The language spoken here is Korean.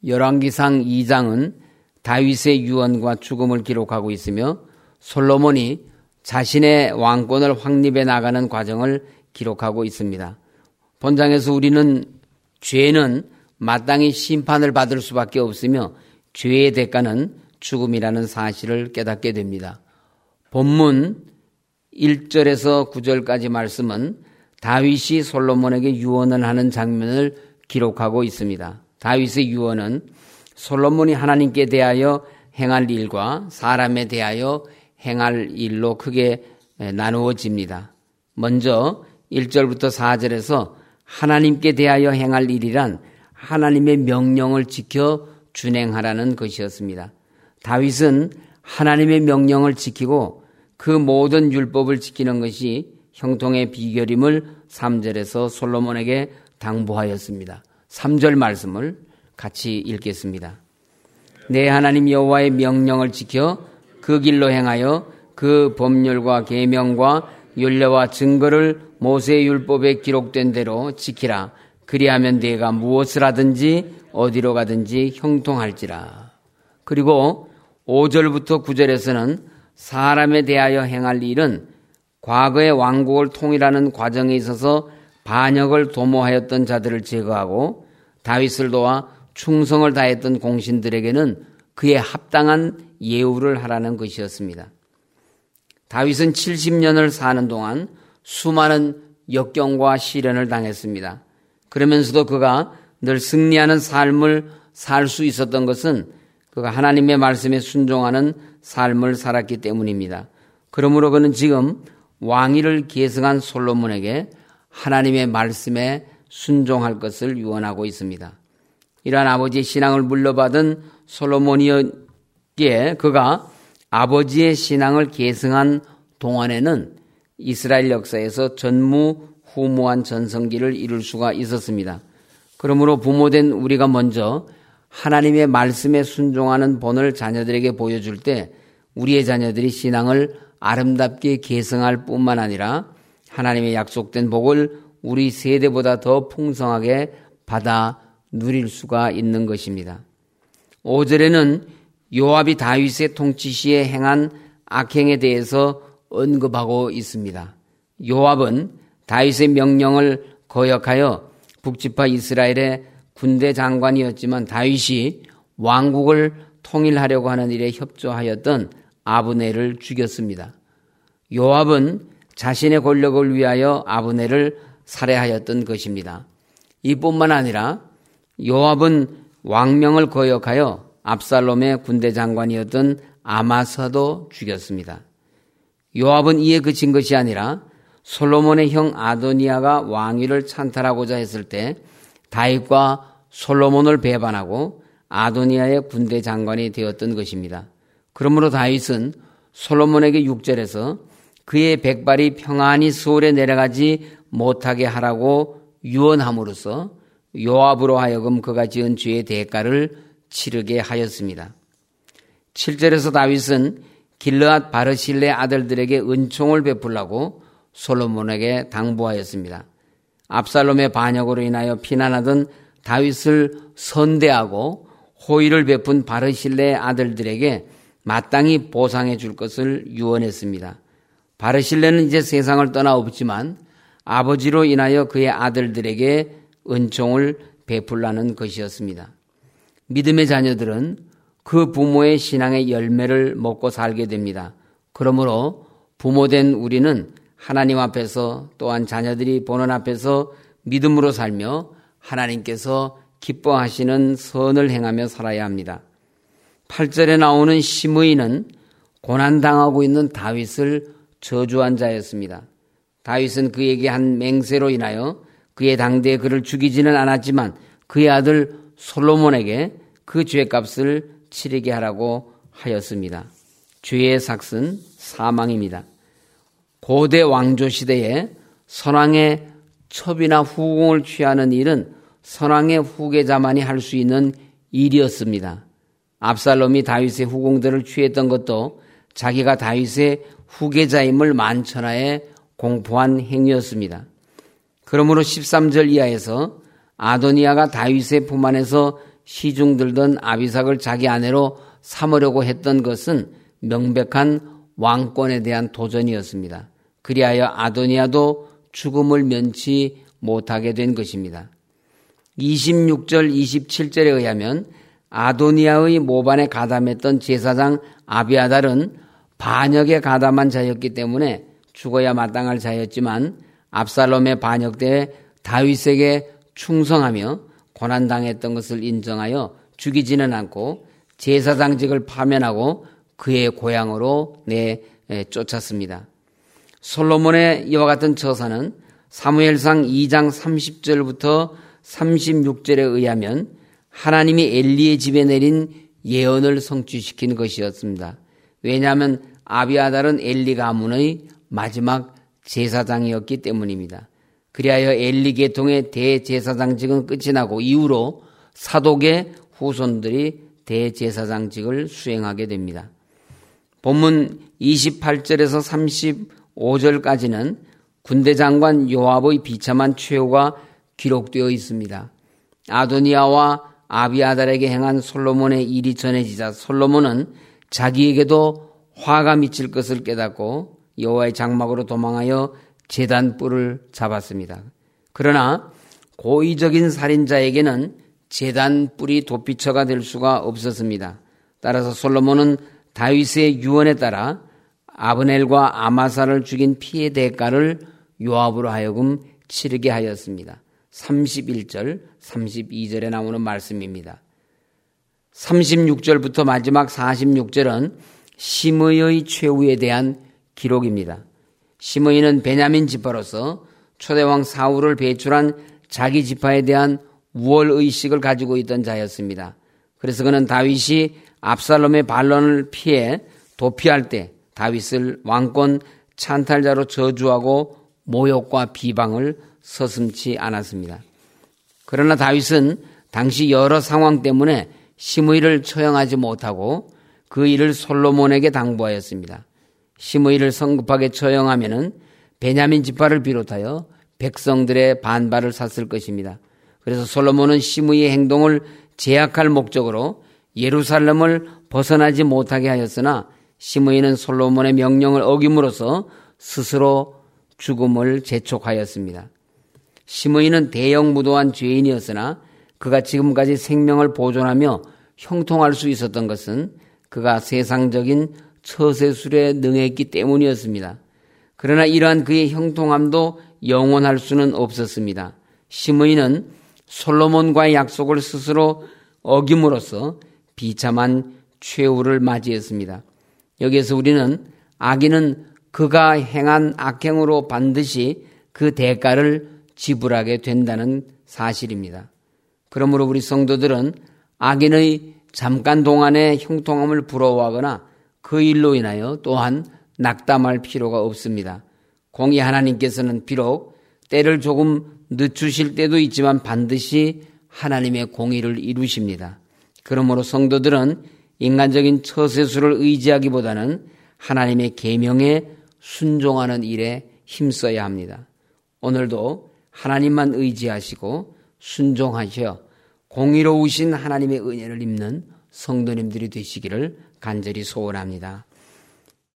열왕기상 2장은 다윗의 유언과 죽음을 기록하고 있으며 솔로몬이 자신의 왕권을 확립해 나가는 과정을 기록하고 있습니다. 본장에서 우리는 죄는 마땅히 심판을 받을 수밖에 없으며 죄의 대가는 죽음이라는 사실을 깨닫게 됩니다. 본문 1절에서 9절까지 말씀은 다윗이 솔로몬에게 유언을 하는 장면을 기록하고 있습니다. 다윗의 유언은 솔로몬이 하나님께 대하여 행할 일과 사람에 대하여 행할 일로 크게 나누어집니다. 먼저 1절부터 4절에서 하나님께 대하여 행할 일이란 하나님의 명령을 지켜 준행하라는 것이었습니다. 다윗은 하나님의 명령을 지키고 그 모든 율법을 지키는 것이 형통의 비결임을 3절에서 솔로몬에게 당부하였습니다. 3절 말씀을 같이 읽겠습니다. 내 하나님 여호와의 명령을 지켜 그 길로 행하여 그 법률과 계명과 율례와 증거를 모세의 율법에 기록된 대로 지키라. 그리하면 네가 무엇을 하든지 어디로 가든지 형통할지라. 그리고 5절부터 9절에서는 사람에 대하여 행할 일은 과거의 왕국을 통일하는 과정에 있어서 반역을 도모하였던 자들을 제거하고 다윗을 도와 충성을 다했던 공신들에게는 그에 합당한 예우를 하라는 것이었습니다. 다윗은 70년을 사는 동안 수많은 역경과 시련을 당했습니다. 그러면서도 그가 늘 승리하는 삶을 살 수 있었던 것은 그가 하나님의 말씀에 순종하는 삶을 살았기 때문입니다. 그러므로 그는 지금 왕위를 계승한 솔로몬에게 하나님의 말씀에 순종할 것을 유언하고 있습니다. 이러한 아버지의 신앙을 물려받은 솔로몬이었기에 그가 아버지의 신앙을 계승한 동안에는 이스라엘 역사에서 전무후무한 전성기를 이룰 수가 있었습니다. 그러므로 부모된 우리가 먼저 하나님의 말씀에 순종하는 본을 자녀들에게 보여줄 때 우리의 자녀들이 신앙을 아름답게 계승할 뿐만 아니라 하나님의 약속된 복을 우리 세대보다 더 풍성하게 받아 누릴 수가 있는 것입니다. 5절에는 요압이 다윗의 통치 시에 행한 악행에 대해서 언급하고 있습니다. 요압은 다윗의 명령을 거역하여 북지파 이스라엘의 군대 장관이었지만 다윗이 왕국을 통일하려고 하는 일에 협조하였던 아브넬을 죽였습니다. 요압은 자신의 권력을 위하여 아브넬을 살해하였던 것입니다. 이뿐만 아니라 요압은 왕명을 거역하여 압살롬의 군대 장관이었던 아마사도 죽였습니다. 요압은 이에 그친 것이 아니라 솔로몬의 형 아도니아가 왕위를 찬탈하고자 했을 때 다윗과 솔로몬을 배반하고 아도니아의 군대 장관이 되었던 것입니다. 그러므로 다윗은 솔로몬에게 6절에서 그의 백발이 평안히 수월에 내려가지 못하게 하라고 유언함으로써 요압으로 하여금 그가 지은 죄의 대가를 치르게 하였습니다. 7절에서 다윗은 길르앗 바르실레 아들들에게 은총을 베풀라고 솔로몬에게 당부하였습니다. 압살롬의 반역으로 인하여 피난하던 다윗을 선대하고 호의를 베푼 바르실레 아들들에게 마땅히 보상해 줄 것을 유언했습니다. 바르실레는 이제 세상을 떠나 없지만 아버지로 인하여 그의 아들들에게 은총을 베풀라는 것이었습니다. 믿음의 자녀들은 그 부모의 신앙의 열매를 먹고 살게 됩니다. 그러므로 부모된 우리는 하나님 앞에서 또한 자녀들이 보는 앞에서 믿음으로 살며 하나님께서 기뻐하시는 선을 행하며 살아야 합니다. 8절에 나오는 시므이는 고난당하고 있는 다윗을 저주한 자였습니다. 다윗은 그에게 한 맹세로 인하여 그의 당대에 그를 죽이지는 않았지만 그의 아들 솔로몬에게 그 죄값을 치르게 하라고 하였습니다. 죄의 삭은 사망입니다. 고대 왕조 시대에 선왕의 첩이나 후궁을 취하는 일은 선왕의 후계자만이 할 수 있는 일이었습니다. 압살롬이 다윗의 후궁들을 취했던 것도 자기가 다윗의 후계자임을 만천하에 공포한 행위였습니다. 그러므로 13절 이하에서 아도니아가 다윗의 품 안에서 시중 들던 아비삭을 자기 아내로 삼으려고 했던 것은 명백한 왕권에 대한 도전이었습니다. 그리하여 아도니아도 죽음을 면치 못하게 된 것입니다. 26절 27절에 의하면 아도니아의 모반에 가담했던 제사장 아비아달은 반역에 가담한 자였기 때문에 죽어야 마땅할 자였지만 압살롬의 반역 때에 다윗에게 충성하며 고난당했던 것을 인정하여 죽이지는 않고 제사장직을 파면하고 그의 고향으로 내쫓았습니다. 솔로몬의 이와 같은 처사는 사무엘상 2장 30절부터 36절에 의하면 하나님이 엘리의 집에 내린 예언을 성취시킨 것이었습니다. 왜냐하면 아비아달은 엘리 가문의 마지막 제사장이었기 때문입니다. 그리하여 엘리 계통의 대제사장직은 끝이 나고 이후로 사독의 후손들이 대제사장직을 수행하게 됩니다. 본문 28절에서 35절까지는 군대 장관 요압의 비참한 최후가 기록되어 있습니다. 아도니아와 아비아달에게 행한 솔로몬의 일이 전해지자 솔로몬은 자기에게도 화가 미칠 것을 깨닫고 여호와의 장막으로 도망하여 제단 뿔을 잡았습니다. 그러나 고의적인 살인자에게는 제단 뿔이 도피처가 될 수가 없었습니다. 따라서 솔로몬은 다윗의 유언에 따라 아브넬과 아마사를 죽인 피해 대가를 요압으로 하여금 치르게 하였습니다. 31절, 32절에 나오는 말씀입니다. 36절부터 마지막 46절은 시므이의 최후에 대한 기록입니다. 시므이는 베냐민 지파로서 초대왕 사울을 배출한 자기 지파에 대한 우월의식을 가지고 있던 자였습니다. 그래서 그는 다윗이 압살롬의 반론을 피해 도피할 때 다윗을 왕권 찬탈자로 저주하고 모욕과 비방을 서슴지 않았습니다. 그러나 다윗은 당시 여러 상황 때문에 시므이를 처형하지 못하고 그 일을 솔로몬에게 당부하였습니다. 시므이를 성급하게 처형하면은 베냐민 지파를 비롯하여 백성들의 반발을 샀을 것입니다. 그래서 솔로몬은 시므이의 행동을 제약할 목적으로 예루살렘을 벗어나지 못하게 하였으나 시므이는 솔로몬의 명령을 어김으로써 스스로 죽음을 재촉하였습니다. 시므이는 대형무도한 죄인이었으나 그가 지금까지 생명을 보존하며 형통할 수 있었던 것은 그가 세상적인 처세술에 능했기 때문이었습니다. 그러나 이러한 그의 형통함도 영원할 수는 없었습니다. 시므이는 솔로몬과의 약속을 스스로 어김으로써 비참한 최후를 맞이했습니다. 여기에서 우리는 악인은 그가 행한 악행으로 반드시 그 대가를 지불하게 된다는 사실입니다. 그러므로 우리 성도들은 악인의 잠깐 동안의 형통함을 부러워하거나 그 일로 인하여 또한 낙담할 필요가 없습니다. 공의 하나님께서는 비록 때를 조금 늦추실 때도 있지만 반드시 하나님의 공의를 이루십니다. 그러므로 성도들은 인간적인 처세술을 의지하기보다는 하나님의 계명에 순종하는 일에 힘써야 합니다. 오늘도 하나님만 의지하시고 순종하셔 공의로우신 하나님의 은혜를 입는 성도님들이 되시기를 간절히 소원합니다.